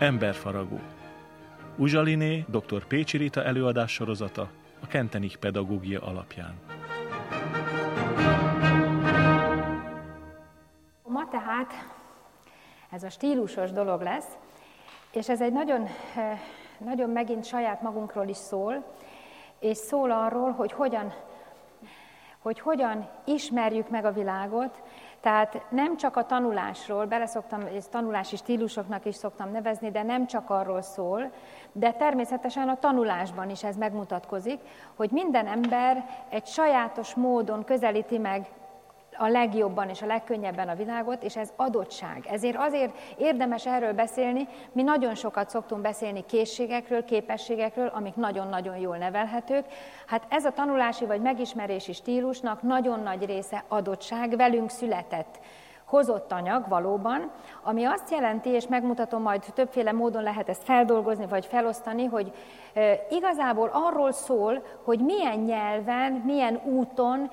Emberfaragó. Uzsaliné dr. Pécsi Rita előadás sorozata a Kentenich pedagógia alapján. Ma tehát ez a stílusos dolog lesz, és ez egy nagyon megint saját magunkról is szól, és szól arról, hogy hogyan ismerjük meg a világot. Tehát nem csak a tanulásról, ezt tanulási stílusoknak is szoktam nevezni, de nem csak arról szól, de természetesen a tanulásban is ez megmutatkozik, hogy minden ember egy sajátos módon közelíti meg a legjobban és a legkönnyebben a világot, és ez adottság. Azért érdemes erről beszélni, mi nagyon sokat szoktunk beszélni készségekről, képességekről, amik nagyon-nagyon jól nevelhetők. Hát ez a tanulási vagy megismerési stílusnak nagyon nagy része adottság, velünk született, hozott anyag valóban, ami azt jelenti, és megmutatom, majd többféle módon lehet ezt feldolgozni, vagy felosztani, hogy igazából arról szól, hogy milyen nyelven, milyen úton,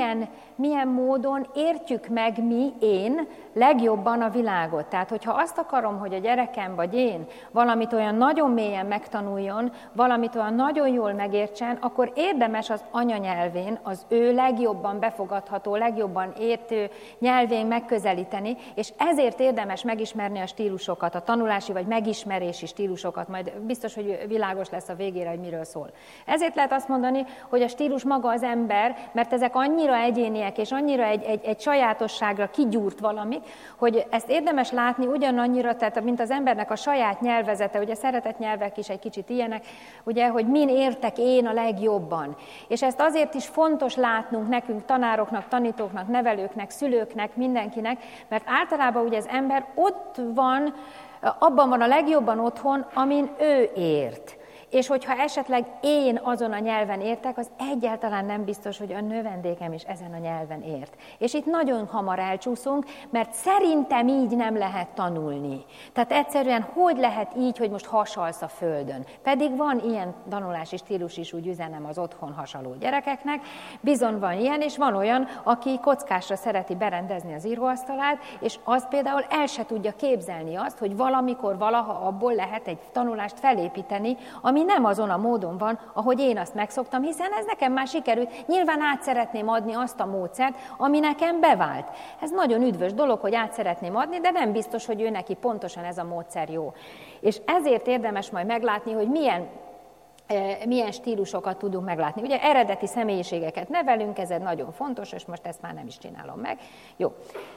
milyen módon értjük meg én legjobban a világot. Tehát, hogyha azt akarom, hogy a gyerekem vagy én valamit olyan nagyon mélyen megtanuljon, valamit olyan nagyon jól megértsen, akkor érdemes az anyanyelvén, az ő legjobban befogadható, legjobban értő nyelvén megközelíteni, és ezért érdemes megismerni a stílusokat, a tanulási vagy megismerési stílusokat, majd biztos, hogy világos lesz a végére, hogy miről szól. Ezért lehet azt mondani, hogy a stílus maga az ember, mert ezek annyira egyéniek, és annyira egy sajátosságra kigyúrt valami, hogy ezt érdemes látni ugyanannyira, tehát mint az embernek a saját nyelvezete, ugye szeretett nyelvek is egy kicsit ilyenek, ugye, hogy min értek én a legjobban. És ezt azért is fontos látnunk nekünk, tanároknak, tanítóknak, nevelőknek, szülőknek, mindenkinek, mert általában ugye az ember ott van, abban van a legjobban otthon, amin ő ért. És hogyha esetleg én azon a nyelven értek, az egyáltalán nem biztos, hogy a növendékem is ezen a nyelven ért. És itt nagyon hamar elcsúszunk, mert szerintem így nem lehet tanulni. Tehát egyszerűen hogy lehet így, hogy most hasalsz a földön? Pedig van ilyen tanulási stílus is, úgy üzenem az otthon hasaló gyerekeknek. Bizony van ilyen, és van olyan, aki kockásra szereti berendezni az íróasztalát, és az például el se tudja képzelni azt, hogy valamikor, valaha abból lehet egy tanulást felépíteni, ami nem azon a módon van, ahogy én azt megszoktam, hiszen ez nekem már sikerült. Nyilván át szeretném adni azt a módszert, ami nekem bevált. Ez nagyon üdvös dolog, hogy át szeretném adni, de nem biztos, hogy ő neki pontosan ez a módszer jó. És ezért érdemes majd meglátni, hogy milyen stílusokat tudunk meglátni. Ugye eredeti személyiségeket nevelünk, ez egy nagyon fontos, és most ezt már nem is csinálom meg. Jó.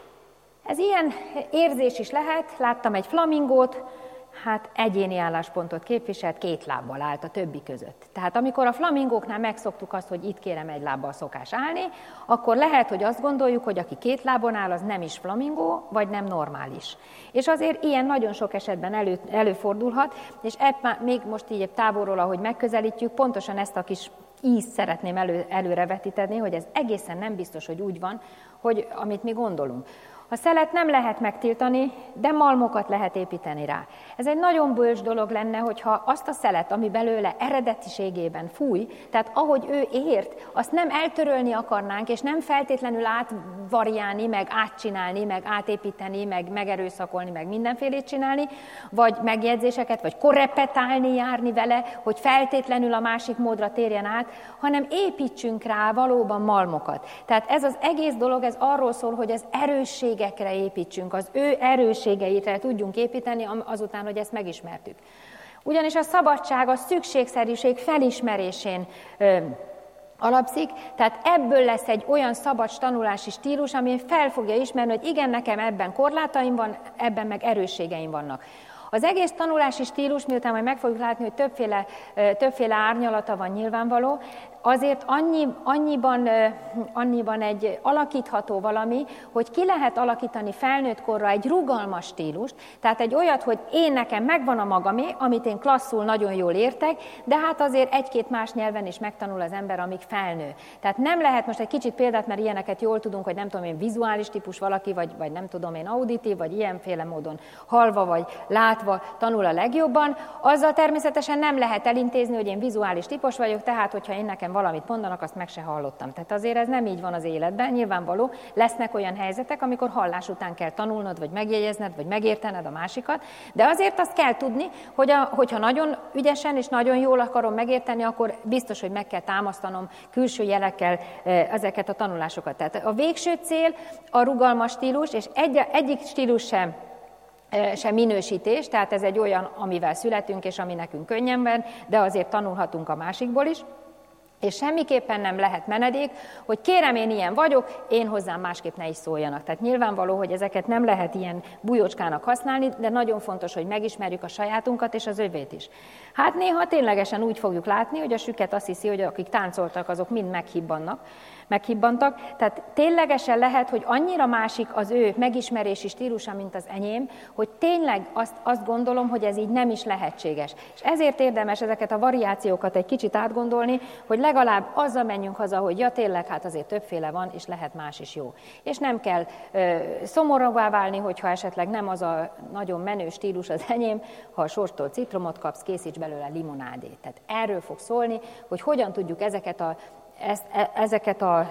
Ez ilyen érzés is lehet, láttam egy flamingót, hát egyéni álláspontot képviselt, 2 lábbal állt a többi között. Tehát amikor a flamingóknál megszoktuk azt, hogy itt kérem 1 lábbal szokás állni, akkor lehet, hogy azt gondoljuk, hogy aki 2 lábon áll, az nem is flamingó, vagy nem normális. És azért ilyen nagyon sok esetben előfordulhat, és még most így távolról, ahogy megközelítjük, pontosan ezt a kis ízt szeretném előrevetíteni, hogy ez egészen nem biztos, hogy úgy van, hogy amit mi gondolunk. A szelet nem lehet megtiltani, de malmokat lehet építeni rá. Ez egy nagyon bölcs dolog lenne, hogyha azt a szelet, ami belőle eredetiségében fúj, tehát ahogy ő ért, azt nem eltörölni akarnánk, és nem feltétlenül átvariálni, meg átcsinálni, meg átépíteni, meg megerőszakolni, meg mindenfélét csinálni, vagy megjegyzéseket, vagy korrepetálni, járni vele, hogy feltétlenül a másik módra térjen át, hanem építsünk rá valóban malmokat. Tehát ez az egész dolog, ez arról szól, hogy az erősségekre építsünk, az ő erősségeitre tudjunk építeni azután, hogy ezt megismertük. Ugyanis a szabadság a szükségszerűség felismerésén alapszik, tehát ebből lesz egy olyan szabad tanulási stílus, ami fel fogja ismerni, hogy igen, nekem ebben korlátaim van, ebben meg erősségeim vannak. Az egész tanulási stílus, miután majd meg fogjuk látni, hogy többféle árnyalata van nyilvánvaló, azért annyiban egy alakítható valami, hogy ki lehet alakítani felnőtt korra egy rugalmas stílust, tehát egy olyat, hogy nekem megvan a magamé, amit én klasszul nagyon jól értek, de hát azért 1-2 más nyelven is megtanul az ember, amíg felnő. Tehát nem lehet most egy kicsit példát, mert ilyeneket jól tudunk, hogy nem tudom én vizuális típus valaki, vagy nem tudom én auditív, vagy ilyenféle módon hallva, vagy látva tanul a legjobban, azzal természetesen nem lehet elintézni, hogy én vizuális típus vagyok, tehát hogyha én nekem valamit mondanak, azt meg se hallottam. Tehát azért ez nem így van az életben, nyilvánvaló, lesznek olyan helyzetek, amikor hallás után kell tanulnod, vagy megjegyezned, vagy megértened a másikat, de azért azt kell tudni, hogyha nagyon ügyesen és nagyon jól akarom megérteni, akkor biztos, hogy meg kell támasztanom külső jelekkel ezeket a tanulásokat. Tehát a végső cél a rugalmas stílus, és egyik stílus sem minősítés, tehát ez egy olyan, amivel születünk, és ami nekünk könnyen van, de azért tanulhatunk a másikból is. És semmiképpen nem lehet menedék, hogy kérem, én ilyen vagyok, én hozzám másképp ne is szóljanak. Tehát nyilvánvaló, hogy ezeket nem lehet ilyen bujócskának használni, de nagyon fontos, hogy megismerjük a sajátunkat és az övét is. Hát néha ténylegesen úgy fogjuk látni, hogy a süket azt hiszi, hogy akik táncoltak, azok mind meghibbantak. Tehát ténylegesen lehet, hogy annyira másik az ő megismerési stílusa, mint az enyém, hogy tényleg azt gondolom, hogy ez így nem is lehetséges. És ezért érdemes ezeket a variációkat egy kicsit átgondolni, hogy legalább azzal menjünk haza, hogy ja tényleg, hát azért többféle van, és lehet más is jó. És nem kell szomorúvá válni, hogyha esetleg nem az a nagyon menő stílus az enyém, ha a sorstól citromot kapsz, készíts belőle limonádét. Tehát erről fog szólni, hogy hogyan tudjuk ezeket a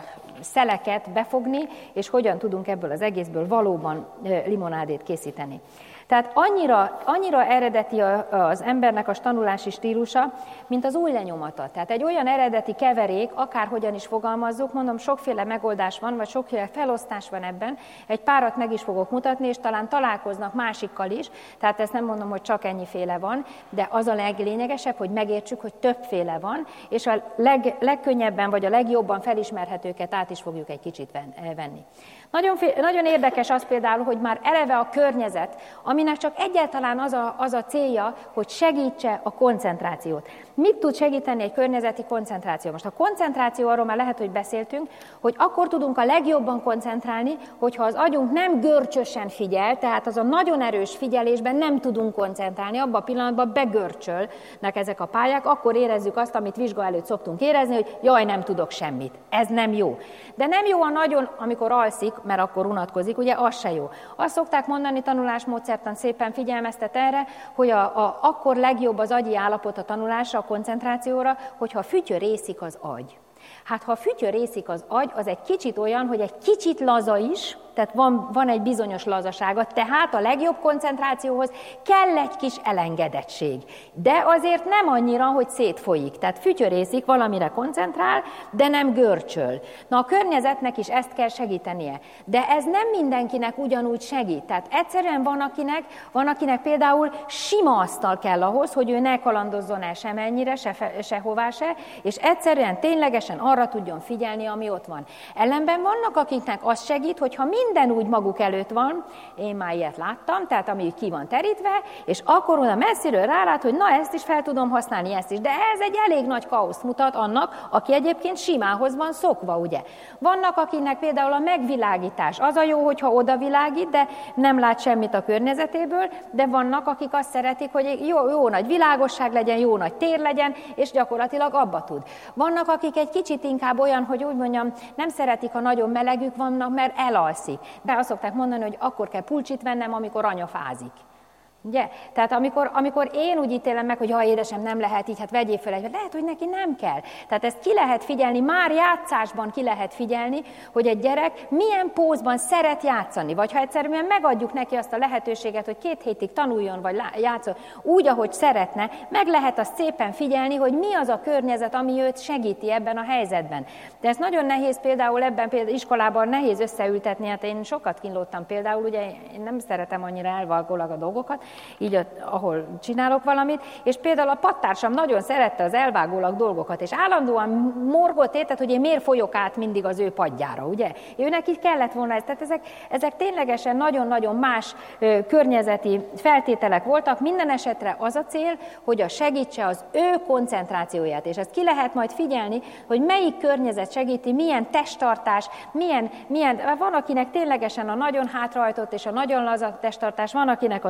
szeleket befogni, és hogyan tudunk ebből az egészből valóban limonádét készíteni. Tehát annyira eredeti az embernek a tanulási stílusa, mint az új lenyomata. Tehát egy olyan eredeti keverék, akárhogyan is fogalmazzuk, mondom, sokféle megoldás van, vagy sokféle felosztás van ebben. Egy párat meg is fogok mutatni, és talán találkoznak másikkal is, tehát ezt nem mondom, hogy csak ennyiféle van, de az a leglényegesebb, hogy megértsük, hogy többféle van, és a legkönnyebben, vagy a legjobban felismerhetőket át is fogjuk egy kicsit venni. Nagyon érdekes az például, hogy már eleve a környezet, aminek csak egyáltalán az a célja, hogy segítse a koncentrációt. Mit tud segíteni egy környezeti koncentráció? Most a koncentráció, arról már lehet, hogy beszéltünk, hogy akkor tudunk a legjobban koncentrálni, hogyha az agyunk nem görcsösen figyel, tehát az a nagyon erős figyelésben nem tudunk koncentrálni, abban a pillanatban begörcsölnek ezek a pályák, akkor érezzük azt, amit vizsga előtt szoktunk érezni, hogy jaj, nem tudok semmit. Ez nem jó. De nem jó a nagyon, amikor alszik, mert akkor unatkozik, ugye az se jó. Azt szokták mondani, tanulásmódszertan szépen figyelmeztet erre, hogy akkor legjobb az agyi állapot a tanulásra, a koncentrációra, hogyha fütyörészik az agy. Hát ha fütyörészik az agy, az egy kicsit olyan, hogy egy kicsit laza is, tehát van egy bizonyos lazasága, tehát a legjobb koncentrációhoz kell egy kis elengedettség. De azért nem annyira, hogy szétfolyik. Tehát fütyörészik, valamire koncentrál, de nem görcsöl. Na a környezetnek is ezt kell segítenie. De ez nem mindenkinek ugyanúgy segít. Tehát egyszerűen van akinek például sima asztal kell ahhoz, hogy ő ne kalandozzon el semennyire, sehová se, és egyszerűen ténylegesen arra tudjon figyelni, ami ott van. Ellenben vannak, akiknek az segít, hogyha minden úgy maguk előtt van, én már ilyet láttam, tehát ami ki van terítve, és akkor oda messziről rálát, hogy na ezt is fel tudom használni, ezt is. De ez egy elég nagy káoszt mutat annak, aki egyébként simához van szokva, ugye. Vannak, akinek például a megvilágítás, az a jó, hogyha odavilágít, de nem lát semmit a környezetéből, de vannak, akik azt szeretik, hogy jó nagy világosság legyen, jó nagy tér legyen, és gyakorlatilag abba tud. Vannak, akik egy kicsit inkább olyan, hogy úgy mondjam, nem szeretik, ha nagyon melegük vannak, mert elalszik. De azt szokták mondani, hogy akkor kell pulcsit vennem, amikor anya fázik. Ugye? Tehát amikor én úgy ítélem meg, hogy ha édesem, nem lehet így, hát vegyél fel egy, lehet, hogy neki nem kell. Tehát ezt ki lehet figyelni, már játszásban ki lehet figyelni, hogy egy gyerek milyen pózban szeret játszani, vagy ha egyszerűen megadjuk neki azt a lehetőséget, hogy 2 hétig tanuljon, vagy játszon úgy, ahogy szeretne, meg lehet azt szépen figyelni, hogy mi az a környezet, ami őt segíti ebben a helyzetben. De ez nagyon nehéz például iskolában nehéz összeültetni, hát én sokat kínlódtam például, ugye én nem szeretem annyira elvalgólag a dolgokat, így ahol csinálok valamit, és például a pattársam nagyon szerette az elvágólag dolgokat, és állandóan morgott, érted, hogy én miért folyok át mindig az ő padjára, ugye? Őnek így kellett volna ez, tehát ezek ténylegesen nagyon-nagyon más környezeti feltételek voltak, minden esetre az a cél, hogy a segítse az ő koncentrációját, és ezt ki lehet majd figyelni, hogy melyik környezet segíti, milyen testtartás, milyen van, akinek ténylegesen a nagyon hátrahajtott és a nagyon laza testtartás, van, akinek az odaöszközött,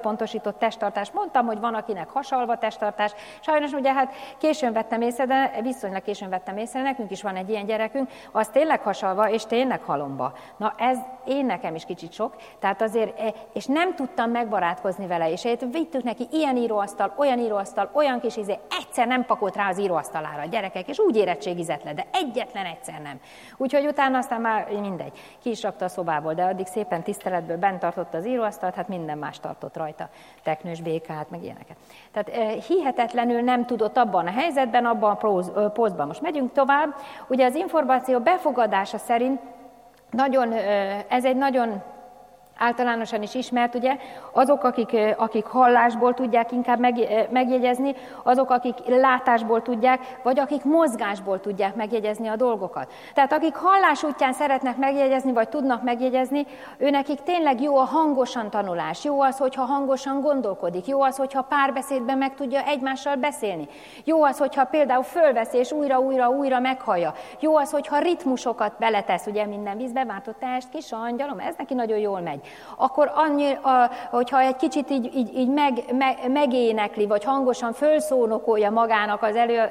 összpontosított testtartás. Mondtam, hogy van, akinek hasalva testtartás. Sajnos ugye hát későn vettem észre, de viszonylag későn vettem észre, nekünk is van egy ilyen gyerekünk, az tényleg hasalva, és tényleg halomba. Na ez én nekem is kicsit sok, tehát azért, és nem tudtam megbarátkozni vele, és vittük neki ilyen íróasztal, olyan kis egyszer nem pakolt rá az íróasztalára a gyerekek, és úgy érettségizett le, de egyetlen egyszer nem. Úgyhogy utána aztán már mindegy, ki is rakta a szobából, de addig szépen tiszteletből bent tartotta az íróasztalt, hát minden más tartott rajta, teknős békát, meg ilyeneket. Tehát hihetetlenül nem tudott abban a helyzetben, abban a pózban. Most megyünk tovább. Ugye az információ befogadása szerint ez egy nagyon általánosan is ismert, ugye, azok, akik hallásból tudják inkább megjegyezni, azok, akik látásból tudják, vagy akik mozgásból tudják megjegyezni a dolgokat. Tehát akik hallás útján szeretnek megjegyezni, vagy tudnak megjegyezni, őnekik tényleg jó a hangosan tanulás, jó az, hogyha hangosan gondolkodik, jó az, hogyha párbeszédben meg tudja egymással beszélni, jó az, hogyha például fölveszi és újra meghallja, jó az, hogyha ritmusokat beletesz, ugye minden vízbe vártott test, kis angyalom, ez neki nagyon jól megy. Akkor hogyha egy kicsit így megénekli, vagy hangosan fölszónokolja magának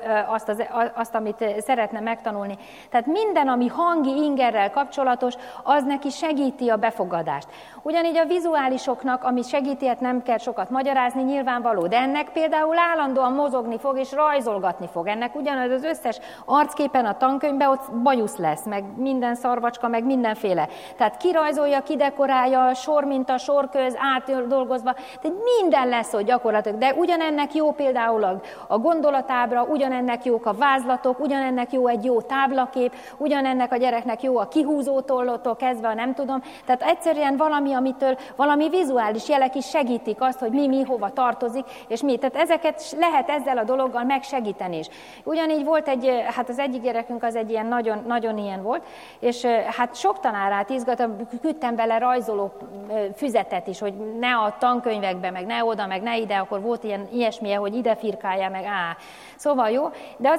azt, amit szeretne megtanulni. Tehát minden, ami hangi ingerrel kapcsolatos, az neki segíti a befogadást. Ugyanígy a vizuálisoknak, ami segíti, hát nem kell sokat magyarázni, nyilvánvaló, de ennek például állandóan mozogni fog és rajzolgatni fog. Ennek ugyanaz az összes arcképen a tankönyvben ott bajusz lesz, meg minden szarvacska, meg mindenféle. Tehát kirajzolja, kidekorálja, sorminta, sorköz, átdolgozva, tehát minden lesz ott gyakorlatilag, de ugyanennek jó például a gondolatábra, ugyanennek jók a vázlatok, ugyanennek jó egy jó táblakép, ugyanennek a gyereknek jó a kihúzó tollótól kezdve, a nem tudom, tehát egyszerűen valami vizuális jelek is segítik azt, hogy mi hova tartozik, és mi. Tehát ezeket lehet ezzel a dologgal megsegíteni is. Ugyanígy volt az egyik gyerekünk az egy ilyen nagyon ilyen volt, és hát sok tanárát izgattam, küldtem vele rajzoló füzetet is, hogy ne a tankönyvekbe, meg ne oda, meg ne ide, akkor volt ilyesmije, hogy ide firkálja, meg Szóval jó, de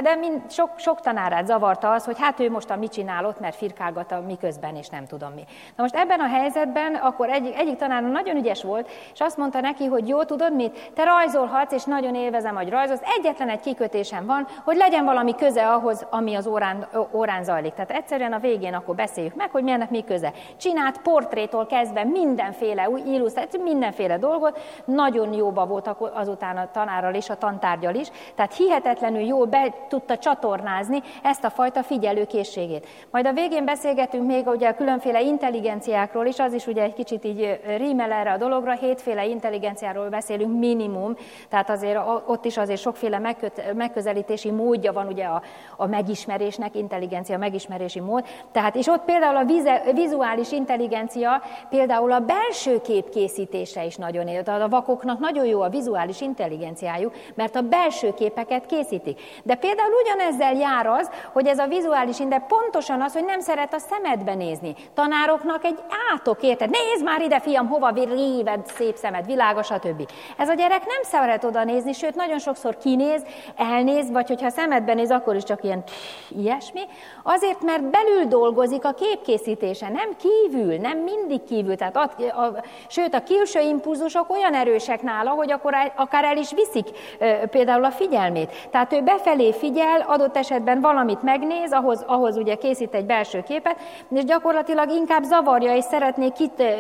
sok tanárát zavarta az, hogy hát ő most mit csinál ott, mert firkálgat a miközben, és nem tudom mi. Na most ebben a helyzetben akkor egyik tanár nagyon ügyes volt, és azt mondta neki, hogy jó, tudod mit, te rajzolhatsz, és nagyon élvezem, hogy rajzolsz, egyetlen egy kikötésem van, hogy legyen valami köze ahhoz, ami az órán zajlik. Tehát egyszerűen a végén akkor beszéljük meg, hogy milyennek mi köze. Csinált portrétól kezdve mindenféle illusztráció, mindenféle dolgot, nagyon jóba voltak azután a tanárral és a tantárgyal is, tehát hihetetlenül jól be tudta csatornázni ezt a fajta figyelőkészségét. Majd a végén beszélgetünk még ugye a különféle intelligenciákról is, az is ugye egy kicsit így rímel erre a dologra, 7 féle intelligenciáról beszélünk minimum, tehát azért ott is azért sokféle megközelítési módja van ugye a megismerésnek, intelligencia megismerési mód, tehát és ott például a vizuális intelligencia, például a belső kép készítése is nagyon él. Tehát a vakoknak nagyon jó a vizuális intelligenciájuk, mert a belső képeket készítik. De például ugyanezzel jár az, hogy ez a vizuális de pontosan az, hogy nem szeret a szemedbe nézni. Tanároknak egy átok, érted? Nézd már ide, fiam, hova réved, szép szemed, világos, stb. Ez a gyerek nem szeret oda nézni, sőt, nagyon sokszor kinéz, elnéz, vagy hogyha szemedbe néz, akkor is csak ilyen ilyesmi. Azért, mert belül dolgozik a képkészítése, nem kívül, nem mindig kívül. Tehát sőt, a külső impulzusok olyan erősek nála, hogy akkor akár el is viszik például a figyelmét. Tehát ő befelé figyel, adott esetben valamit megnéz, ahhoz ugye készít egy belső képet, és gyakorlatilag inkább zavarja, és szeretné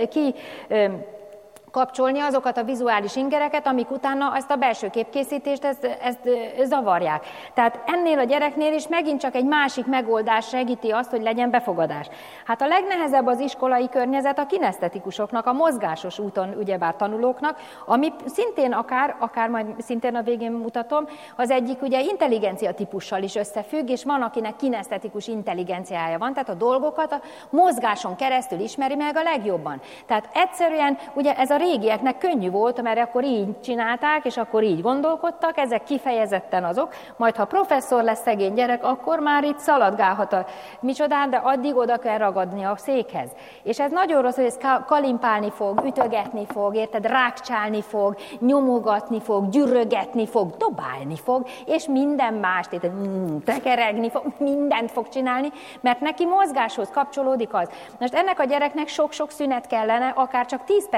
kapcsolni azokat a vizuális ingereket, amik utána ezt a belső képkészítést ezt zavarják. Tehát ennél a gyereknél is megint csak egy másik megoldás segíti azt, hogy legyen befogadás. Hát a legnehezebb az iskolai környezet a kinesztetikusoknak, a mozgásos úton ugyebár tanulóknak, ami szintén akár majd szintén a végén mutatom, az egyik ugye intelligencia típussal is összefügg, és van, akinek kinesztetikus intelligenciája van, tehát a dolgokat a mozgáson keresztül ismeri meg a legjobban. Tehát egyszerűen ugye ez a régieknek könnyű volt, mert akkor így csinálták, és akkor így gondolkodtak, ezek kifejezetten azok, majd ha professzor lesz szegény gyerek, akkor már itt szaladgálhat a micsodán, de addig oda kell ragadni a székhez. És ez nagyon rossz, hogy ez kalimpálni fog, ütögetni fog, érted, rákcsálni fog, nyomogatni fog, gyűrögetni fog, dobálni fog, és minden mást, érted, tekeregni fog, mindent fog csinálni, mert neki mozgáshoz kapcsolódik az. Most ennek a gyereknek sok-sok szünet kellene, akár csak 10 percenként,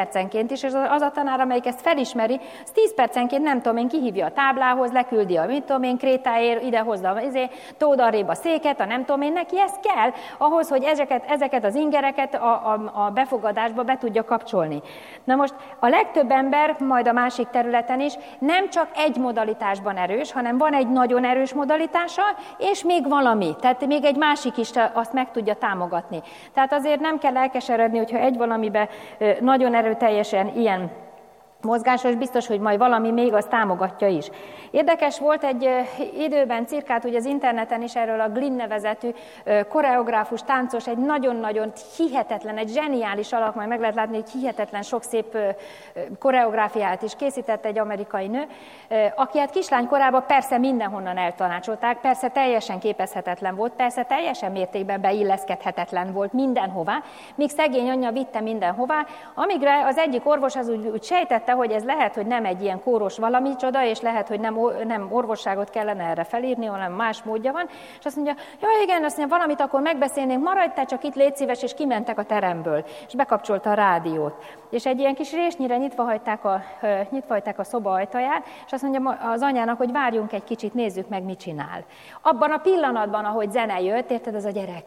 percenként is, és az a tanár, amelyik ezt felismeri, az 10 percenként nem tudom én, kihívja a táblához, leküldi a mit tudom én, krétáért, idehozza tód arrébb a széket, a nem tudom én, neki ez kell ahhoz, hogy ezeket az ingereket a befogadásba be tudja kapcsolni. Na most a legtöbb ember, majd a másik területen is, nem csak egy modalitásban erős, hanem van egy nagyon erős modalitása, és még valami. Tehát még egy másik is azt meg tudja támogatni. Tehát azért nem kell elkeseredni, hogyha egy valamiben nagyon erőteljesen ilyen mozgásos, biztos, hogy majd valami még azt támogatja is. Érdekes volt egy időben, cirkát ugye az interneten is erről a Glynn nevezetű koreográfus, táncos, egy nagyon-nagyon hihetetlen, egy zseniális alak, majd meg lehet látni, hogy hihetetlen sok szép koreográfiát is készített egy amerikai nő, aki hát kislánykorában persze mindenhonnan eltanácsolták, persze teljesen képezhetetlen volt, persze teljesen mértékben beilleszkedhetetlen volt mindenhová, míg szegény anyja vitte mindenhová, amígre az egyik orvos az úgy sejtette, hogy ez lehet, hogy nem egy ilyen kóros valamicsoda, és lehet, hogy nem orvosságot kellene erre felírni, hanem más módja van, és azt mondja, ja igen, azt mondja, valamit akkor megbeszélnénk, maradj te csak itt, légy szíves, és kimentek a teremből, és bekapcsolta a rádiót. És egy ilyen kis résnyire nyitva hagyták a szoba ajtaját, és azt mondja az anyának, hogy várjunk egy kicsit, nézzük meg, mit csinál. Abban a pillanatban, ahogy zene jött, érted, ez a gyerek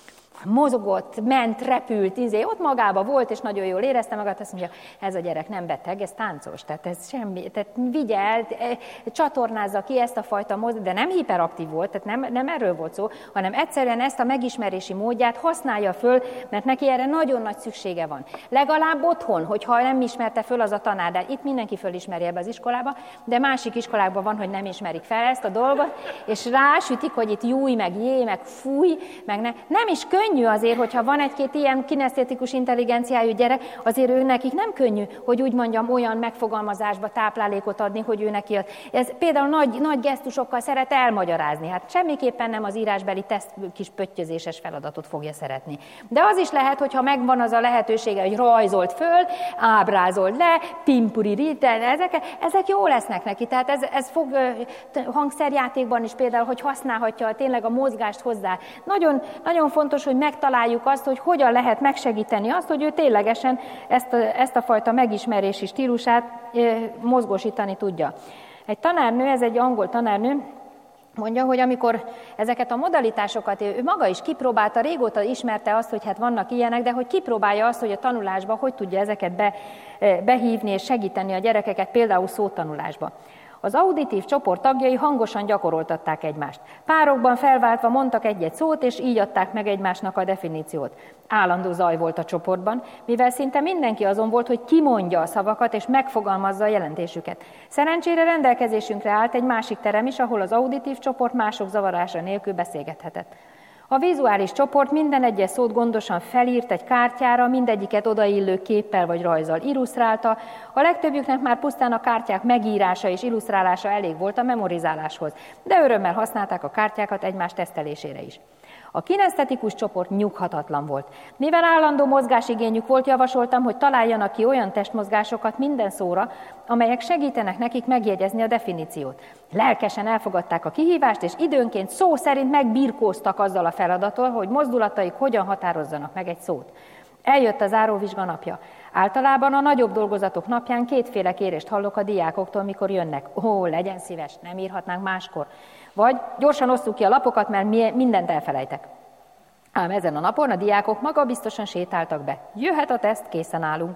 mozogott, ment, repült, ott magába volt, és nagyon jól érezte magát, azt mondja, ez a gyerek nem beteg, ez táncos, tehát ez semmi, tehát vigye el, csatornázza ki ezt a fajta de nem hiperaktív volt, tehát nem erről volt szó, hanem egyszerűen ezt a megismerési módját használja föl, mert neki erre nagyon nagy szüksége van. Legalább otthon, hogyha nem ismerte föl az a tanár, de itt mindenki fölismeri ebbe az iskolába, de másik iskolákban van, hogy nem ismerik fel ezt a dolgot, és rásütik, hogy itt júj, meg jé, meg fúj, meg nem is könnyű azért, hogyha van egy-két ilyen kinesztétikus intelligenciájú gyerek, azért ő nekik nem könnyű, hogy úgy mondjam, olyan megfogalmazásba táplálékot adni, hogy ő neki ez például nagy gesztusokkal szeret elmagyarázni. Hát semmiképpen nem az írásbeli teszt kis pöttyözéses feladatot fogja szeretni. De az is lehet, hogyha megvan az a lehetősége, hogy rajzolt föl, ábrázolt le, pimpuri, ezek jó lesznek neki. Tehát ez fog hangszerjátékban is például, hogy használhatja tényleg a mozgást hozzá. Nagyon, nagyon fontos, hogy megtaláljuk azt, hogy hogyan lehet megsegíteni azt, hogy ő ténylegesen ezt a fajta megismerési stílusát mozgósítani tudja. Egy tanárnő, ez egy angol tanárnő, mondja, hogy amikor ezeket a modalitásokat ő maga is kipróbálta, régóta ismerte azt, hogy hát vannak ilyenek, de hogy kipróbálja azt, hogy a tanulásba hogy tudja ezeket behívni és segíteni a gyerekeket, például szótanulásba. Az auditív csoport tagjai hangosan gyakoroltatták egymást. Párokban felváltva mondtak egy-egy szót, és így adták meg egymásnak a definíciót. Állandó zaj volt a csoportban, mivel szinte mindenki azon volt, hogy kimondja a szavakat, és megfogalmazza a jelentésüket. Szerencsére rendelkezésünkre állt egy másik terem is, ahol az auditív csoport mások zavarása nélkül beszélgethetett. A vizuális csoport minden egyes szót gondosan felírt egy kártyára, mindegyiket odaillő képpel vagy rajzzal illusztrálta, a legtöbbjüknek már pusztán a kártyák megírása és illusztrálása elég volt a memorizáláshoz, de örömmel használták a kártyákat egymás tesztelésére is. A kinesztetikus csoport nyughatatlan volt. Mivel állandó mozgásigényük volt, javasoltam, hogy találjanak ki olyan testmozgásokat minden szóra, amelyek segítenek nekik megjegyezni a definíciót. Lelkesen elfogadták a kihívást, és időnként szó szerint megbirkóztak azzal a feladattal, hogy mozdulataik hogyan határozzanak meg egy szót. Eljött a záróvizsga napja. Általában a nagyobb dolgozatok napján kétféle kérést hallok a diákoktól, mikor jönnek. Ó, legyen szíves, nem írhatnánk máskor. Vagy gyorsan osszuk ki a lapokat, mert mindent elfelejtek. Ám ezen a napon a diákok magabiztosan sétáltak be. Jöhet a teszt, készen állunk.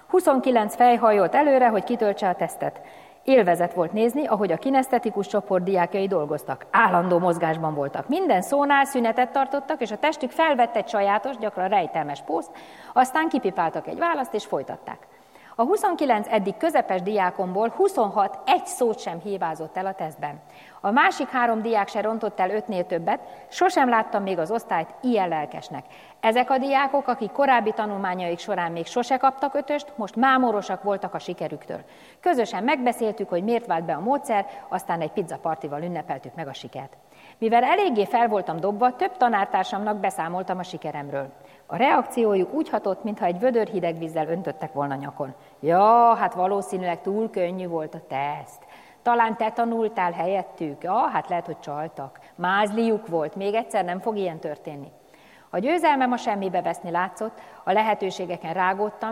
29 fej hajolt előre, hogy kitöltse a tesztet. Élvezet volt nézni, ahogy a kinesztetikus csoport diákjai dolgoztak. Állandó mozgásban voltak. Minden szónál szünetet tartottak, és a testük felvett egy sajátos, gyakran rejtelmes pószt, aztán kipipáltak egy választ, és folytatták. A 29 eddig közepes diákomból 26 egy szót sem hibázott el a tesztben. A másik 3 diák se rontott el 5-nél többet, sosem láttam még az osztályt ilyen lelkesnek. Ezek a diákok, akik korábbi tanulmányaik során még sose kaptak 5-öst, most mámorosak voltak a sikerüktől. Közösen megbeszéltük, hogy miért vált be a módszer, aztán egy pizzapartival ünnepeltük meg a sikert. Mivel eléggé fel voltam dobva, több tanártársamnak beszámoltam a sikeremről. A reakciójuk úgy hatott, mintha egy vödör hideg vízzel öntöttek volna nyakon. Ja, hát valószínűleg túl könnyű volt a teszt. Talán te tanultál helyettük. Ja, hát lehet, hogy csaltak. Mázliuk volt, még egyszer nem fog ilyen történni. A győzelmem a semmibe veszni látszott, a lehetőségeken rágódtam,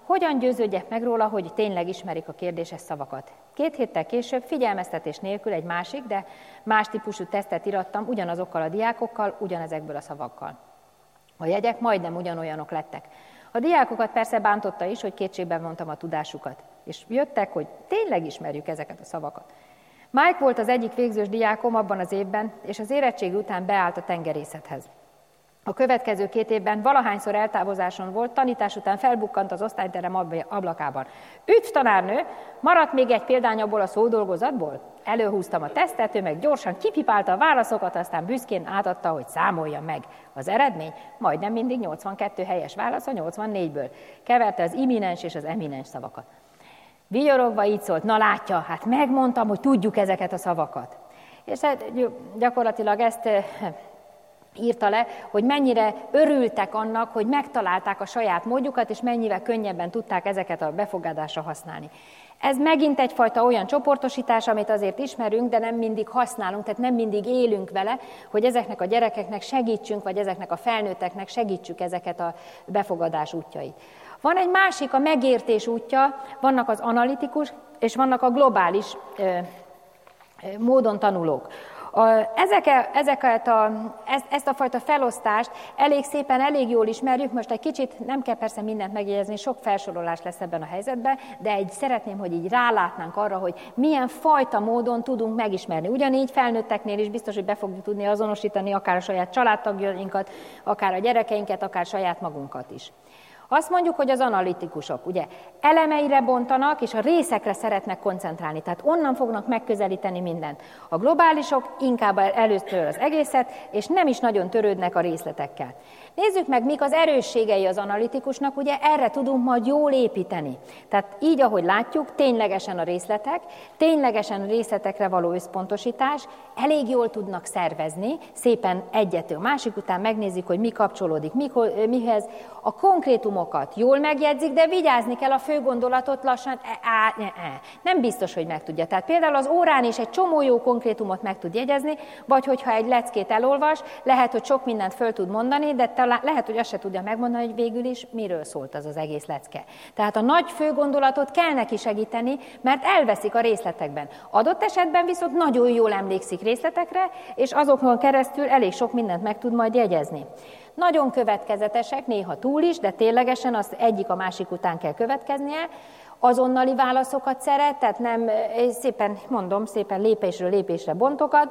Hogyan győződjek meg róla, hogy tényleg ismerik a kérdéses szavakat? 2 héttel később figyelmeztetés nélkül egy másik, de más típusú tesztet irattam ugyanazokkal a diákokkal, ugyanezekből a szavakkal. A jegyek majdnem ugyanolyanok lettek. A diákokat persze bántotta is, hogy kétségbe vontam a tudásukat, és jöttek, hogy tényleg ismerjük ezeket a szavakat. Mike volt az egyik végzős diákom abban az évben, és az érettségi után beállt a tengerészethez. A következő 2 évben valahányszor eltávozáson volt, tanítás után felbukkant az osztályterem ablakában. Üdv, tanárnő! Maradt még egy példány abból a szódolgozatból? Előhúztam a tesztet, ő meg gyorsan kipipálta a válaszokat, aztán büszkén átadta, hogy számolja meg. Az eredmény majdnem mindig 82 helyes válasz a 84-ből. Keverte az imminens és az eminens szavakat. Vigyorogva így szólt, na látja, hát megmondtam, hogy tudjuk ezeket a szavakat. És gyakorlatilag ezt írta le, hogy mennyire örültek annak, hogy megtalálták a saját módjukat, és mennyivel könnyebben tudták ezeket a befogadásra használni. Ez megint egyfajta olyan csoportosítás, amit azért ismerünk, de nem mindig használunk, tehát nem mindig élünk vele, hogy ezeknek a gyerekeknek segítsünk, vagy ezeknek a felnőtteknek segítsük ezeket a befogadás útjait. Van egy másik, a megértés útja, vannak az analitikus, és vannak a globális módon tanulók. Ezt a fajta felosztást elég szépen, elég jól ismerjük, most egy kicsit nem kell persze mindent megjegyezni, sok felsorolás lesz ebben a helyzetben, de szeretném, hogy így rálátnánk arra, hogy milyen fajta módon tudunk megismerni. Ugyanígy felnőtteknél is biztos, hogy be fogjuk tudni azonosítani akár a saját családtagjainkat, akár a gyerekeinket, akár saját magunkat is. Azt mondjuk, hogy az analitikusok ugye elemeire bontanak, és a részekre szeretnek koncentrálni, tehát onnan fognak megközelíteni mindent. A globálisok inkább először az egészet, és nem is nagyon törődnek a részletekkel. Nézzük meg, mik az erősségei az analitikusnak, ugye erre tudunk majd jól építeni. Tehát így, ahogy látjuk, ténylegesen a részletek, ténylegesen a részletekre való összpontosítás, elég jól tudnak szervezni, szépen egyetől másik után megnézik, hogy mi kapcsolódik mihez. A konkrétumokat jól megjegyzik, de vigyázni kell a fő gondolatot lassan, nem biztos, hogy megtudja. Tehát például az órán is egy csomó jó konkrétumot meg tud jegyezni, vagy hogyha egy leckét elolvas, lehet, hogy sok mindent föl tud mondani, de lehet, hogy azt se tudja megmondani, hogy végül is miről szólt az egész lecke. Tehát a nagy fő gondolatot kell neki segíteni, mert elveszik a részletekben. Adott esetben viszont nagyon jól emlékszik részletekre, és azokon keresztül elég sok mindent meg tud majd jegyezni. Nagyon következetesek, néha túl is, de ténylegesen az egyik a másik után kell következnie. Azonnali válaszokat szeret, tehát nem szépen lépésről lépésre bontogat.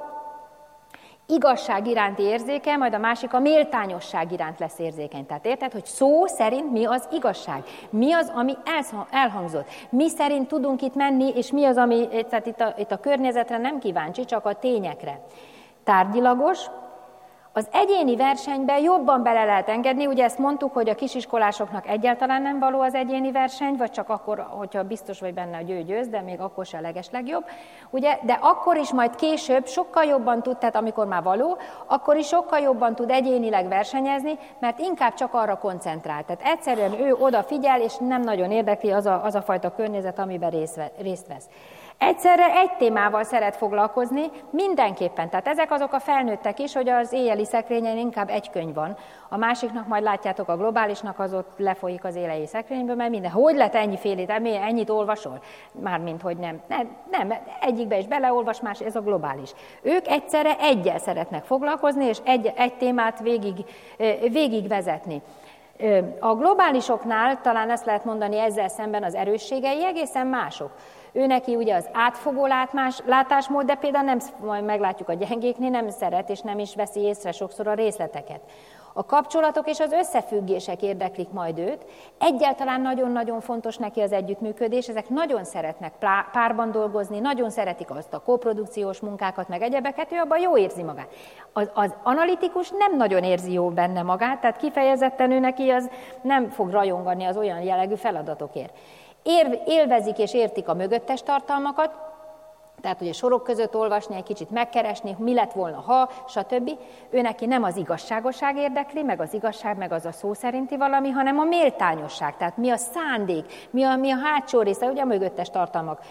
Igazság iránti érzéke, majd a másik a méltányosság iránt lesz érzékeny. Tehát érted, hogy szó szerint mi az igazság? Mi az, ami elhangzott? Mi szerint tudunk itt menni, és mi az, ami itt a környezetre nem kíváncsi, csak a tényekre. Tárgyilagos. Az egyéni versenyben jobban bele lehet engedni, ugye ezt mondtuk, hogy a kisiskolásoknak egyáltalán nem való az egyéni verseny, vagy csak akkor, hogyha biztos vagy benne, hogy ő győz, de még akkor se a legeslegjobb. Ugye? De akkor is majd később sokkal jobban tud, tehát amikor már való, akkor is sokkal jobban tud egyénileg versenyezni, mert inkább csak arra koncentrál. Tehát egyszerűen ő odafigyel, és nem nagyon érdekli az a fajta környezet, amiben részt vesz. Egyszerre egy témával szeret foglalkozni, mindenképpen. Tehát ezek azok a felnőttek is, hogy az éjjeli szekrényen inkább egy könyv van. A másiknak majd látjátok, a globálisnak az ott lefolyik az éjjeli szekrényből, mert minden. Hogy lett ennyifélét? Ennyit olvasol? Mármint, hogy nem. Nem, egyikbe is beleolvas, más, ez a globális. Ők egyszerre egyel szeretnek foglalkozni, és egy témát végig vezetni. A globálisoknál talán ezt lehet mondani ezzel szemben az erősségei egészen mások. Ő neki ugye az átfogó látásmód, de például nem, majd meglátjuk a gyengéknél, nem szeret és nem is veszi észre sokszor a részleteket. A kapcsolatok és az összefüggések érdeklik majd őt. Egyáltalán nagyon-nagyon fontos neki az együttműködés, ezek nagyon szeretnek párban dolgozni, nagyon szeretik azt a koprodukciós munkákat, meg egyebeket, ő abban jó érzi magát. Az analitikus nem nagyon érzi jó benne magát, tehát kifejezetten ő neki az nem fog rajongani az olyan jellegű feladatokért. Élvezik és értik a mögöttes tartalmakat, tehát ugye sorok között olvasni, egy kicsit megkeresni, mi lett volna, ha, stb. Ő neki nem az igazságosság érdekli, meg az igazság, meg az a szó szerinti valami, hanem a méltányosság, tehát mi a szándék, mi a hátsó része, ugye a mögöttes tartalmak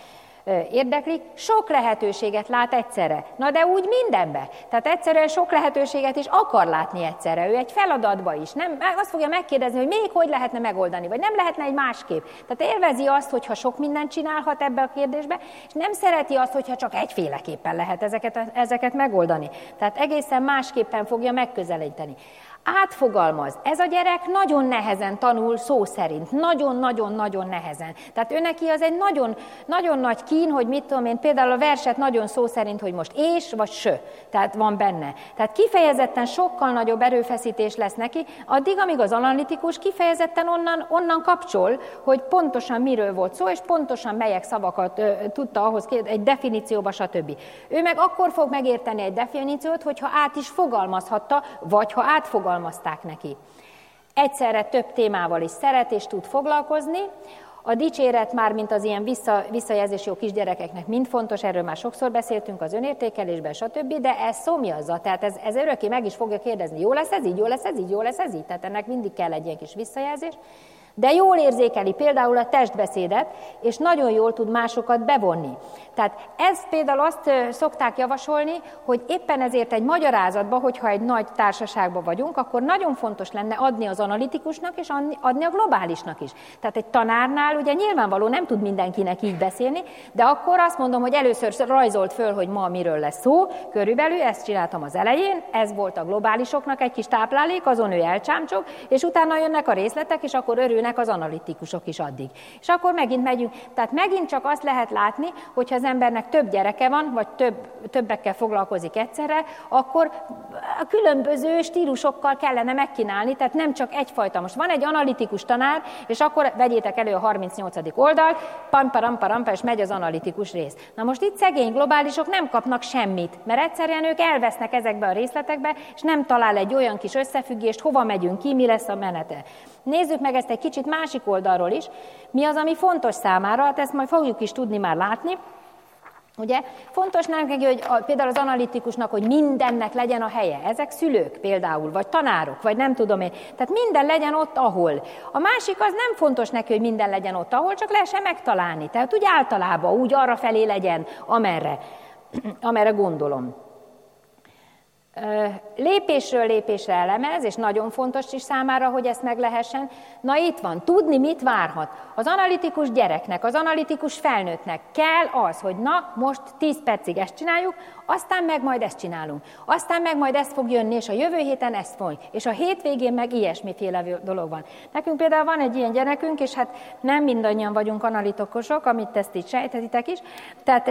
érdeklik, sok lehetőséget lát egyszerre. Na de úgy mindenbe. Tehát egyszerűen sok lehetőséget is akar látni egyszerre. Ő egy feladatba is. Nem, azt fogja megkérdezni, hogy még hogy lehetne megoldani, vagy nem lehetne egy másképp. Tehát élvezi azt, hogyha sok mindent csinálhat ebbe a kérdésbe, és nem szereti azt, hogyha csak egyféleképpen lehet ezeket megoldani. Tehát egészen másképpen fogja megközelíteni. Átfogalmaz. Ez a gyerek nagyon nehezen tanul szó szerint. Nagyon-nagyon-nagyon nehezen. Tehát ő neki az egy nagyon, nagyon nagy kín, hogy mit tudom én, például a verset nagyon szó szerint, hogy most és vagy sö. Tehát van benne. Tehát kifejezetten sokkal nagyobb erőfeszítés lesz neki, addig, amíg az analitikus kifejezetten onnan kapcsol, hogy pontosan miről volt szó, és pontosan melyek szavakat tudta ahhoz, egy definícióba, stb. Ő meg akkor fog megérteni egy definíciót, hogyha át is fogalmazhatta, vagy ha átfogalmazták neki. Egyszerre több témával is szeret és tud foglalkozni. A dicséret már, mint az ilyen visszajelzés jó kisgyerekeknek mind fontos, erről már sokszor beszéltünk az önértékelésben, stb., de ez szomjazza, tehát ez örökké meg is fogja kérdezni, jó lesz ez így, jó lesz ez így, jó lesz ez így, tehát ennek mindig kell egy ilyen kis visszajelzés. De jól érzékeli például a testbeszédet, és nagyon jól tud másokat bevonni. Tehát ez például azt szokták javasolni, hogy éppen ezért egy magyarázatban, hogyha egy nagy társaságban vagyunk, akkor nagyon fontos lenne adni az analitikusnak, és adni a globálisnak is. Tehát egy tanárnál ugye nyilvánvaló nem tud mindenkinek így beszélni, de akkor azt mondom, hogy először rajzolt föl, hogy ma miről lesz szó, körülbelül ezt csináltam az elején, ez volt a globálisoknak egy kis táplálék, azon ő elcsámcsog, és utána jönnek a részletek, és akkor örülnek az analitikusok is addig. És akkor megint megyünk. Tehát megint csak azt lehet látni, hogyha az embernek több gyereke van, vagy többekkel foglalkozik egyszerre, akkor a különböző stílusokkal kellene megkínálni, tehát nem csak egyfajta. Most van egy analitikus tanár, és akkor vegyétek elő a 38. oldalt, pam-param-parampa, és megy az analitikus rész. Na most itt szegény globálisok nem kapnak semmit, mert egyszerűen ők elvesznek ezekbe a részletekbe, és nem talál egy olyan kis összefüggést, hova megyünk ki, mi lesz a menete. Nézzük meg ezt egy kicsit másik oldalról is. Mi az, ami fontos számára, hát ezt majd fogjuk is tudni már látni. Ugye fontos neki, hogy például az analitikusnak, hogy mindennek legyen a helye. Ezek szülők például, vagy tanárok, vagy nem tudom én. Tehát minden legyen ott, ahol. A másik az nem fontos neki, hogy minden legyen ott, ahol, csak lehessen megtalálni. Tehát úgy általában, úgy arra felé legyen, amerre gondolom. Lépésről lépésre elemez, és nagyon fontos is számára, hogy ezt meg lehessen. Na itt van, tudni, mit várhat. Az analitikus gyereknek, az analitikus felnőttnek kell az, hogy na, most 10 percig ezt csináljuk, aztán meg majd ezt csinálunk. Aztán meg majd ez fog jönni, és a jövő héten ezt fog. És a hétvégén meg ilyesmiféle dolog van. Nekünk például van egy ilyen gyerekünk, és hát nem mindannyian vagyunk analitikusok, amit ezt így sejtetitek is. Tehát,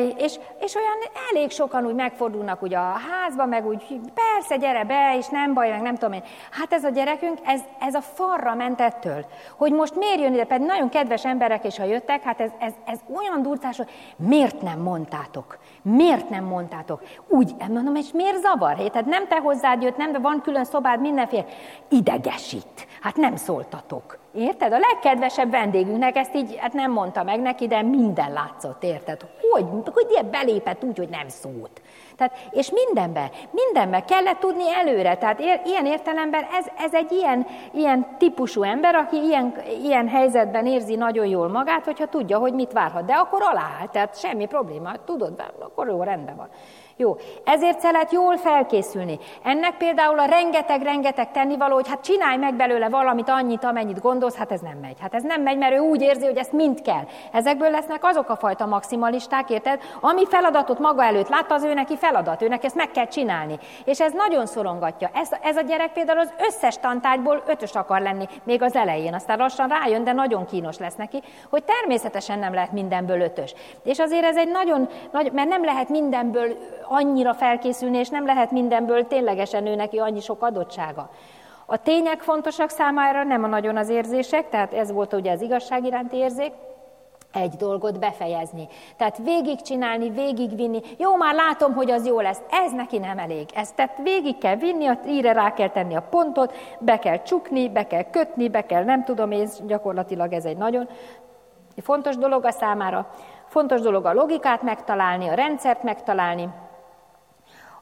és olyan elég sokan úgy megfordulnak ugye a házba, meg úgy persze, gyere be, és nem baj, meg nem tudom én. Hát ez a gyerekünk, ez a farra ment ettől, hogy most miért jön ide, pedig nagyon kedves emberek, és ha jöttek, hát ez olyan durcás, hogy miért nem mondtátok? Miért nem mondtátok? Úgy, mondom, és miért zavar? Tehát nem te hozzád jött, nem, de van külön szobád, mindenféle. Idegesít. Hát nem szóltatok. Érted? A legkedvesebb vendégünknek ezt így, hát nem mondta meg neki, de minden látszott, érted? Hogy ilyen belépett úgy, hogy nem szólt. Tehát, és mindenben kellett tudni előre. Tehát ilyen értelemben ez egy ilyen típusú ember, aki ilyen helyzetben érzi nagyon jól magát, hogyha tudja, hogy mit várhat. De akkor alááll, tehát semmi probléma, tudod, akkor jó, rendben van. Jó, ezért szeret jól felkészülni. Ennek például a rengeteg tennivaló, hogy hát csinálj meg belőle valamit, annyit, amennyit gondolsz, hát ez nem megy. Hát ez nem megy, mert ő úgy érzi, hogy ezt mind kell. Ezekből lesznek azok a fajta maximalisták, érted? Ami feladatot maga előtt látta, az ő neki feladat, őnek ezt meg kell csinálni. És ez nagyon szorongatja. Ez a gyerek például az összes tantárgyból 5-ös akar lenni, még az elején. Aztán lassan rájön, de nagyon kínos lesz neki, hogy természetesen nem lehet mindenből 5-ös. És azért ez egy nagyon, mert nem lehet mindenből annyira felkészülni, és nem lehet mindenből ténylegesen ő neki annyi sok adottsága. A tények fontosak számára, nem nagyon az érzések, tehát ez volt ugye az igazság iránti érzék, egy dolgot befejezni. Tehát végigcsinálni, végigvinni. Jó, már látom, hogy az jó lesz. Ez neki nem elég. Ezt tehát végig kell vinni, íre rá kell tenni a pontot, be kell csukni, be kell kötni, be kell nem tudom, és gyakorlatilag ez egy nagyon fontos dolog a számára. Fontos dolog a logikát megtalálni, a rendszert megtalálni.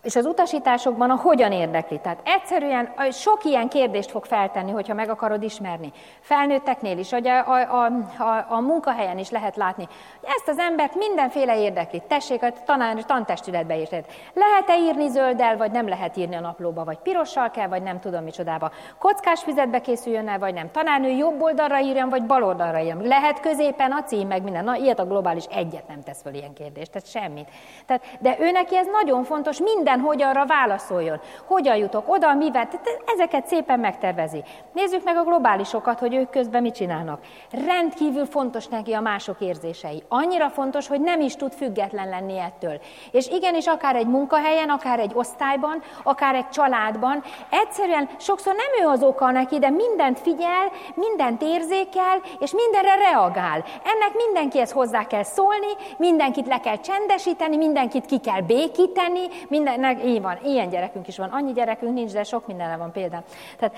és az utasításokban a hogyan érdekli. Tehát egyszerűen sok ilyen kérdést fog feltenni, hogyha meg akarod ismerni. Felnőtteknél is, hogy a munkahelyen is lehet látni. Ezt az embert mindenféle érdekli. Tessék, a tantestületbe is. Lehet-e írni zölddel, vagy nem lehet írni a naplóba, vagy pirossal kell, vagy nem tudom micsodába. Kockás füzetbe készüljön el, vagy nem. Tanárnő jobb oldalra írjon, vagy bal oldalra írjon. Lehet középen a cím, meg minden. Na, ilyet a globális egyet nem tesz fel ilyen kérdést, tehát semmit. De ő neki ez nagyon fontos, minden hogyanra válaszoljon. Hogyan jutok oda, mivel, tehát ezeket szépen megtervezi. Nézzük meg a globálisokat, hogy ők közben mit csinálnak. Rendkívül fontos neki a mások érzései. Annyira fontos, hogy nem is tud független lenni ettől. És igenis, akár egy munkahelyen, akár egy osztályban, akár egy családban, egyszerűen sokszor nem ő az oka neki, de mindent figyel, mindent érzékel, és mindenre reagál. Ennek mindenkihez hozzá kell szólni, mindenkit le kell csendesíteni, mindenkit ki kell békíteni, mindennek így van, ilyen gyerekünk is van. Annyi gyerekünk nincs, de sok mindenre van példám. Tehát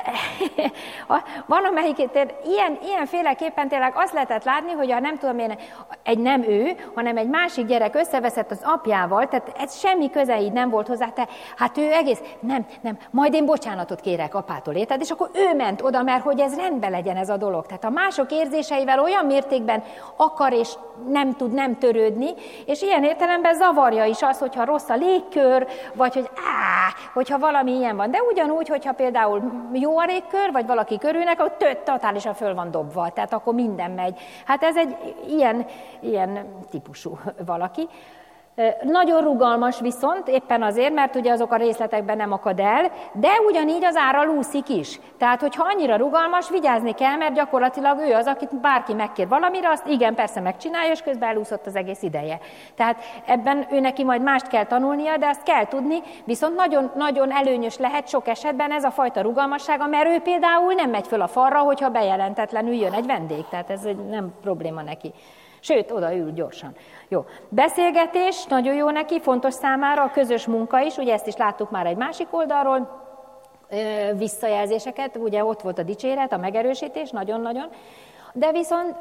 van, amelyik ilyenféleképpen tényleg azt lehetett látni, hogy nem tudom én, nem ő, hanem egy másik gyerek összeveszett az apjával, tehát ez semmi köze így nem volt hozzá, hát ő egész, nem, majd én bocsánatot kérek apától, érted? És akkor ő ment oda, mert hogy ez rendben legyen ez a dolog. Tehát a mások érzéseivel olyan mértékben akar és nem tud nem törődni, és ilyen értelemben zavarja is az, hogyha rossz a légkör, vagy hogyha valami ilyen van. De ugyanúgy, hogyha például jó a légkör, vagy valaki körülnek, akkor totálisan föl van dobva, tehát akkor minden megy. Hát ez egy ilyen típusú valaki. Nagyon rugalmas viszont, éppen azért, mert ugye azok a részletekben nem akad el, de ugyanígy az ára úszik is. Tehát, hogyha annyira rugalmas, vigyázni kell, mert gyakorlatilag ő az, akit bárki megkér valamire, azt igen, persze megcsinálja, és közben elúszott az egész ideje. Tehát ebben ő neki majd mást kell tanulnia, de azt kell tudni, viszont nagyon, nagyon előnyös lehet sok esetben ez a fajta rugalmassága, mert ő például nem megy föl a falra, hogyha bejelentetlenül jön egy vendég, tehát ez nem probléma neki. Sőt, odaül gyorsan. Jó. Beszélgetés, nagyon jó neki, fontos számára, a közös munka is, ugye ezt is láttuk már egy másik oldalról, visszajelzéseket, ugye ott volt a dicséret, a megerősítés, nagyon-nagyon, de viszont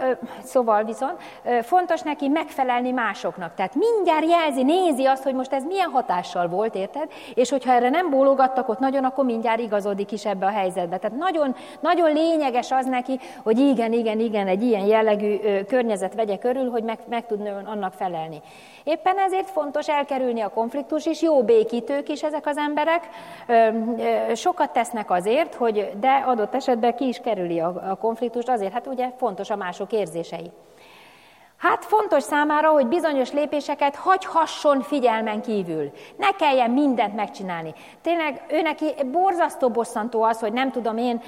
fontos neki megfelelni másoknak. Tehát mindjárt jelzi, nézi azt, hogy most ez milyen hatással volt, érted? És hogyha erre nem bólogattak ott nagyon, akkor mindjárt igazodik is ebbe a helyzetbe. Tehát nagyon, nagyon lényeges az neki, hogy igen, egy ilyen jellegű környezet vegye körül, hogy meg tudjon annak felelni. Éppen ezért fontos elkerülni a konfliktus is, jó békítők is ezek az emberek, sokat tesznek azért, de adott esetben ki is kerüli a konfliktust azért, hát ugye fontos a mások érzései. Hát fontos számára, hogy bizonyos lépéseket hagyhasson figyelmen kívül. Ne kelljen mindent megcsinálni. Tényleg ő neki borzasztó bosszantó az, hogy nem tudom én,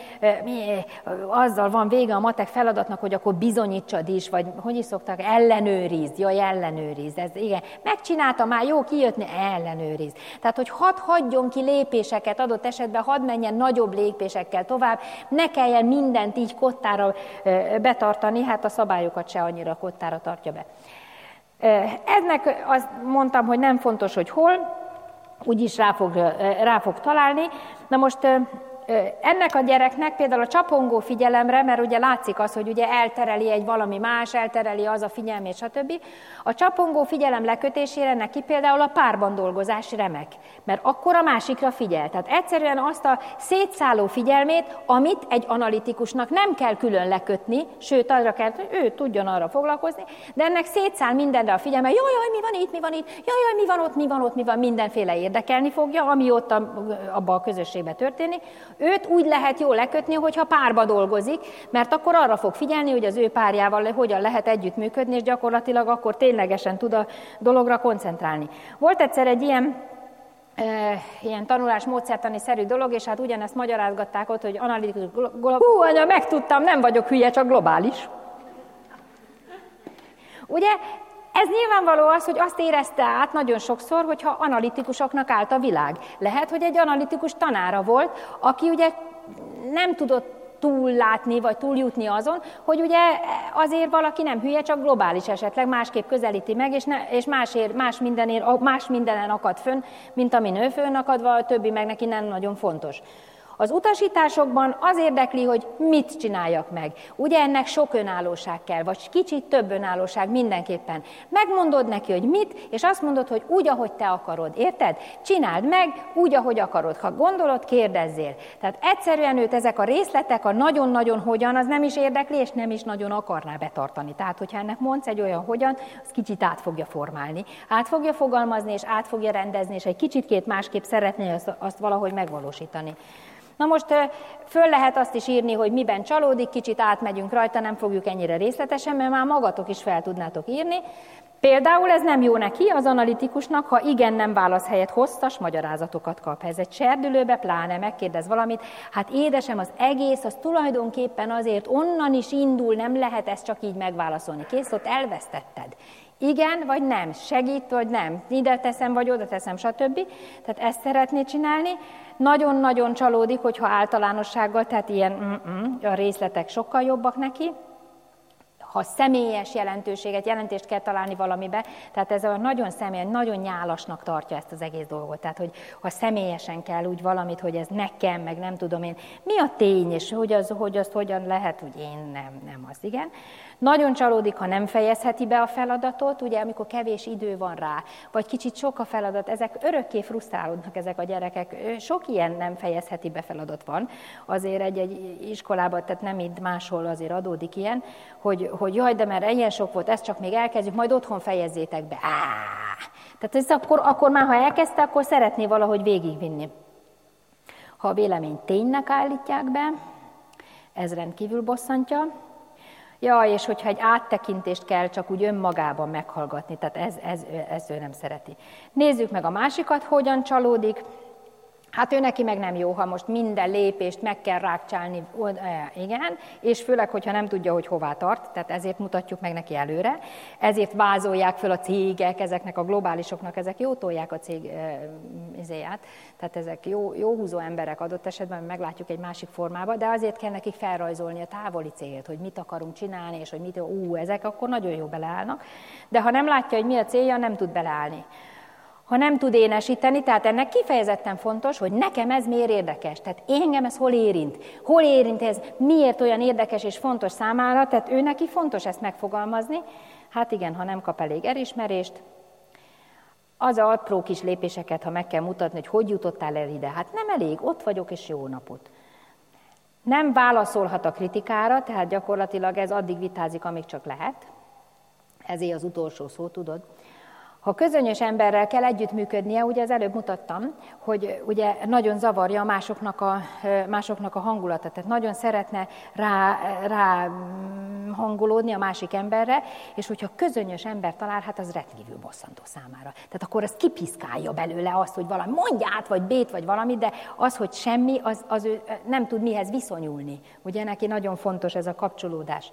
azzal van vége a matek feladatnak, hogy akkor bizonyítsad is, vagy hogy is szoktak, ellenőrizd. Ez igen. Megcsinálta már, jó kijött, ellenőrizd. Tehát, hogy hagyjon ki lépéseket, adott esetben hadd menjen nagyobb lépésekkel tovább, ne kelljen mindent így kottára betartani, hát a szabályokat se annyira kottára tartja be. Ennek azt mondtam, hogy nem fontos, hogy hol, úgyis rá fog találni. Na most ennek a gyereknek például a csapongó figyelemre, mert ugye látszik az, hogy ugye eltereli egy valami más, eltereli az a figyelmét, stb. A csapongó figyelem lekötésére neki például a párban dolgozás remek, mert akkor a másikra figyel. Tehát egyszerűen azt a szétszálló figyelmét, amit egy analitikusnak nem kell külön lekötni, sőt, arra kell, hogy ő tudjon arra foglalkozni, de ennek szétszáll mindenre a figyelme, jaj, mi van itt, jaj, mi van, mindenféle érdekelni fogja, ami ott abban a közösségben történik. Őt úgy lehet jól lekötni, hogyha párba dolgozik, mert akkor arra fog figyelni, hogy az ő párjával hogyan lehet együttműködni, és gyakorlatilag akkor ténylegesen tud a dologra koncentrálni. Volt egyszer egy ilyen tanulás módszertani szerű dolog, és hát ugyanezt magyarázgatták ott, hogy analitikus anya, megtudtam, nem vagyok hülye, csak globális. Ugye? Ez nyilvánvaló az, hogy azt érezte át nagyon sokszor, hogyha analitikusoknak állt a világ. Lehet, hogy egy analitikus tanára volt, aki ugye nem tudott túllátni, vagy túljutni azon, hogy ugye azért valaki nem hülye, csak globális esetleg, másképp közelíti meg, és más mindenen akad fönn, mint amin ő fönn akadva, a többi meg neki nem nagyon fontos. Az utasításokban az érdekli, hogy mit csináljak meg. Ugye ennek sok önállóság kell, vagy kicsit több önállóság mindenképpen. Megmondod neki, hogy mit, és azt mondod, hogy úgy, ahogy te akarod. Érted? Csináld meg úgy, ahogy akarod. Ha gondolod, kérdezzél. Tehát egyszerűen őt ezek a részletek, a nagyon-nagyon hogyan, az nem is érdekli, és nem is nagyon akarná betartani. Tehát, hogyha ennek mondsz egy olyan hogyan, az kicsit át fogja formálni. Át fogja fogalmazni, és át fogja rendezni, és egy kicsit másképp szeretné azt valahogy megvalósítani. Na most föl lehet azt is írni, hogy miben csalódik, kicsit átmegyünk rajta, nem fogjuk ennyire részletesen, mert már magatok is fel tudnátok írni. Például ez nem jó neki, az analitikusnak, ha igen-nem válasz helyett hosszas magyarázatokat kap. Ez egy serdülőbe, pláne megkérdez valamit, hát édesem, az egész, az tulajdonképpen azért onnan is indul, nem lehet ezt csak így megválaszolni. Kész, ott elvesztetted. Igen, vagy nem, segít, vagy nem, ide teszem, vagy oda teszem, stb. Tehát ezt szeretné csinálni. Nagyon-nagyon csalódik, hogyha általánossággal, tehát ilyen a részletek sokkal jobbak neki. Ha személyes jelentést kell találni valamibe, tehát ez a nagyon személyes, nagyon nyálasnak tartja ezt az egész dolgot. Tehát, hogy ha személyesen kell úgy valamit, hogy ez nekem, meg nem tudom én, mi a tény, és hogy azt hogyan lehet, hogy én nem az, igen. Nagyon csalódik, ha nem fejezheti be a feladatot, ugye, amikor kevés idő van rá, vagy kicsit sok a feladat, ezek örökké frusztrálódnak ezek a gyerekek. Sok ilyen nem fejezheti be feladat van. Azért egy iskolában, tehát nem itt máshol azért adódik ilyen, hogy jaj, de mert ilyen sok volt, ezt csak még elkezdjük, majd otthon fejezzétek be. Tehát ez akkor már, ha elkezdte, akkor szeretné valahogy végigvinni. Ha a véleményt ténynek állítják be, ez rendkívül bosszantja. Ja, és hogyha egy áttekintést kell csak úgy önmagában meghallgatni, tehát ez ő nem szereti. Nézzük meg a másikat, hogyan csalódik. Hát ő neki meg nem jó, ha most minden lépést meg kell rákcsálni, igen, és főleg, hogyha nem tudja, hogy hová tart, tehát ezért mutatjuk meg neki előre, ezért vázolják föl a cégek, ezeknek a globálisoknak, ezek jó tolják a cég izéját, tehát ezek jó húzó emberek adott esetben, meglátjuk egy másik formában, de azért kell nekik felrajzolni a távoli célt, hogy mit akarunk csinálni, és hogy ezek akkor nagyon jó beleállnak, de ha nem látja, hogy mi a célja, nem tud beleállni. Ha nem tud énesíteni, tehát ennek kifejezetten fontos, hogy nekem ez miért érdekes, tehát engem ez hol érint ez, miért olyan érdekes és fontos számára, tehát ő neki fontos ezt megfogalmazni. Hát igen, ha nem kap elég elismerést, az apró kis lépéseket, ha meg kell mutatni, hogy jutottál el ide, hát nem elég, ott vagyok és jó napot. Nem válaszolhat a kritikára, tehát gyakorlatilag ez addig vitázik, amíg csak lehet. Ezért az utolsó szó, tudod. Ha közönyös emberrel kell együttműködnie, ugye az előbb mutattam, hogy ugye nagyon zavarja másoknak a hangulatát, tehát nagyon szeretne rá hangolódni a másik emberre, és hogyha közönyös ember talál, hát az rendkívül bosszantó számára. Tehát akkor az kipiszkálja belőle azt, hogy valami mondját, vagy bét, vagy valamit, de az, hogy semmi, az ő nem tud mihez viszonyulni. Ugye neki nagyon fontos ez a kapcsolódás.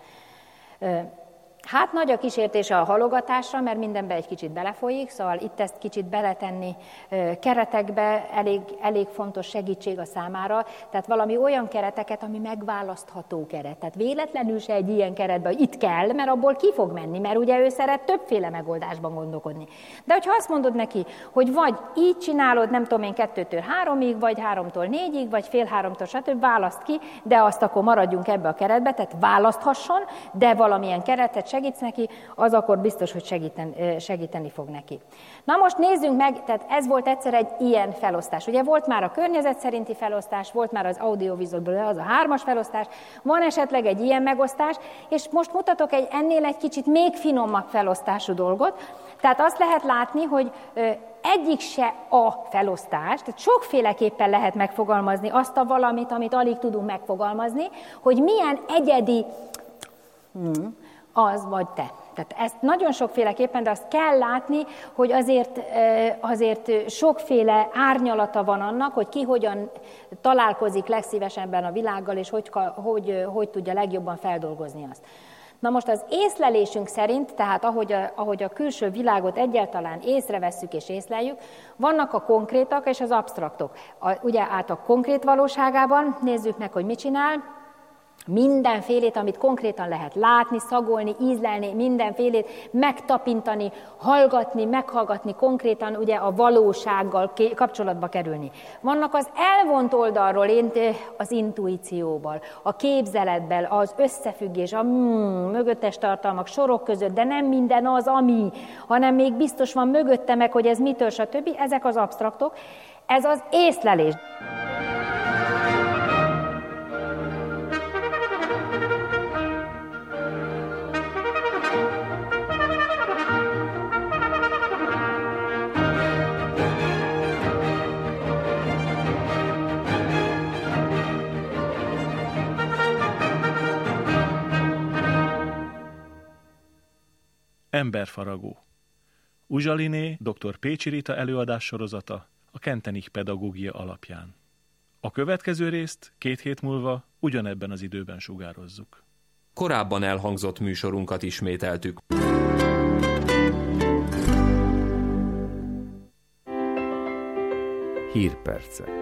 Hát nagy a kísértése a halogatásra, mert mindenbe egy kicsit belefolyik, szóval itt ezt kicsit beletenni keretekbe elég fontos segítség a számára, tehát valami olyan kereteket, ami megválasztható keret. Tehát véletlenül se egy ilyen keretben, hogy itt kell, mert abból ki fog menni, mert ugye ő szeret többféle megoldásban gondolkodni. De hogyha azt mondod neki, hogy vagy így csinálod, nem tudom én 2-től 3-ig, vagy 3-tól 4-ig, vagy fél 3-tól stb., választ ki, de azt akkor maradjunk ebbe a keretbe, tehát választhasson, de valamilyen keretet segítsz neki, az akkor biztos, hogy segíteni fog neki. Na most nézzünk meg, tehát ez volt egyszer egy ilyen felosztás. Ugye volt már a környezet szerinti felosztás, volt már az audiovizuálból az a 3-as felosztás, van esetleg egy ilyen megosztás, és most mutatok ennél egy kicsit még finomabb felosztású dolgot. Tehát azt lehet látni, hogy egyik se a felosztás, tehát sokféleképpen lehet megfogalmazni azt a valamit, amit alig tudunk megfogalmazni, hogy milyen egyedi az vagy te. Tehát ezt nagyon sokféleképpen, de azt kell látni, hogy azért sokféle árnyalata van annak, hogy ki hogyan találkozik legszívesebben a világgal, és hogy tudja legjobban feldolgozni azt. Na most az észlelésünk szerint, tehát ahogy a külső világot egyáltalán észrevesszük és észleljük, vannak a konkrétak és az absztraktok. Ugye át a konkrét valóságában nézzük meg, hogy mit csinál. Mindenfélét, amit konkrétan lehet látni, szagolni, ízlelni, mindenfélét megtapintani, hallgatni, meghallgatni, konkrétan ugye a valósággal kapcsolatba kerülni. Vannak az elvont oldalról, az intuícióval, a képzeletben, az összefüggés, a mögöttes tartalmak, sorok között, de nem minden az, ami, hanem még biztos van mögötte meg, hogy ez mitől, stb. Ezek az absztraktok. Ez az észlelés. Emberfaragó. Uzsaliné dr. Pécsi Rita előadássorozata a Kentenich pedagógia alapján. A következő részt 2 hét múlva ugyanebben az időben sugározzuk. Korábban elhangzott műsorunkat ismételtük. Hírpercek.